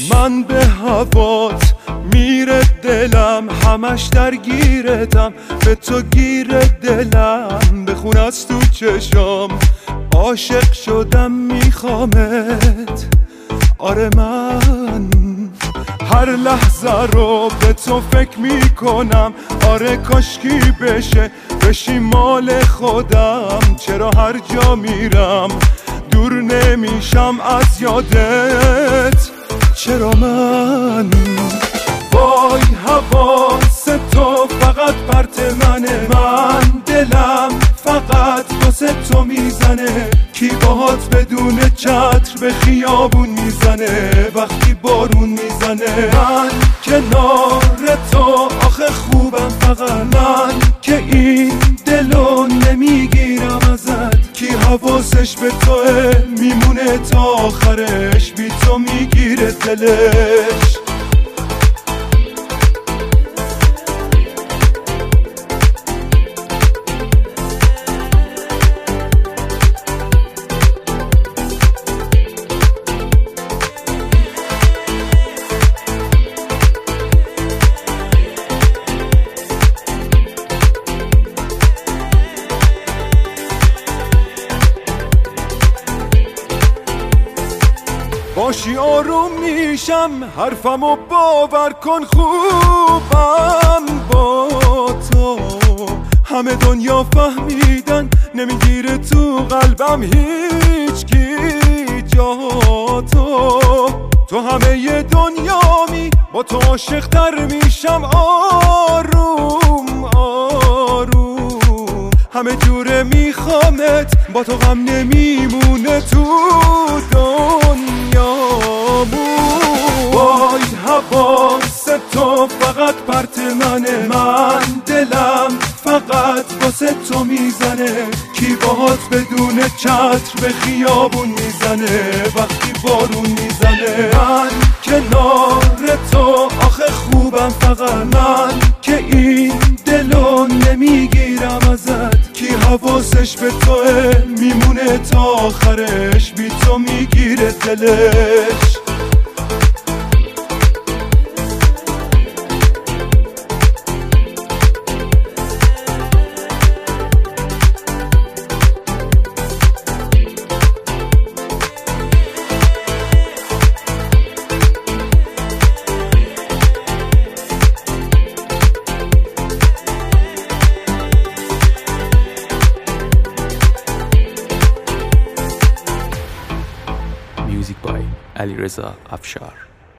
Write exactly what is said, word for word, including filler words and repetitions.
من به هوات میره دلم، همش درگیرتم، به تو گیر دلم، بخون از تو چشام، عاشق شدم میخوامت. آره من هر لحظه رو به تو فکر میکنم، آره کاشکی بشه بشی مال خودم. چرا هر جا میرم دور نمیشم از یادت؟ چرا من وای حواس تو فقط پرت منه، من دلم فقط واسه تو میزنه. کی باهات بدون چتر به خیابون میزنه وقتی بارون میزنه؟ من کنار تو آخه خوبم فقط من، که این دلو نمیگیرم ازت. کی حواسش به توه میمونه تا آخرش، بی تو میگیره دلش. باشی آروم میشم، حرفمو باور کن، خوبم با تو. همه دنیا فهمیدن نمیگیره تو قلبم هیچ کی جا تو. تو همه ی دنیامی، با تو عاشق تر میشم آروم آروم. همه جوره میخوامت، با تو غم نمیمونه تو دنیا. وای حواس تو فقط پرت منه، من دلم فقط واسه تو میزنه. کی باهات بدون چتر به خیابون میزنه وقتی بارون میزنه؟ من کنار تو آخه خوبم فقط من، که این دلو نمیگیرم ازت. کی حواسش به توه میمونه تا آخرش، بی تو میگیره دلش. Music by علیرضا افشار.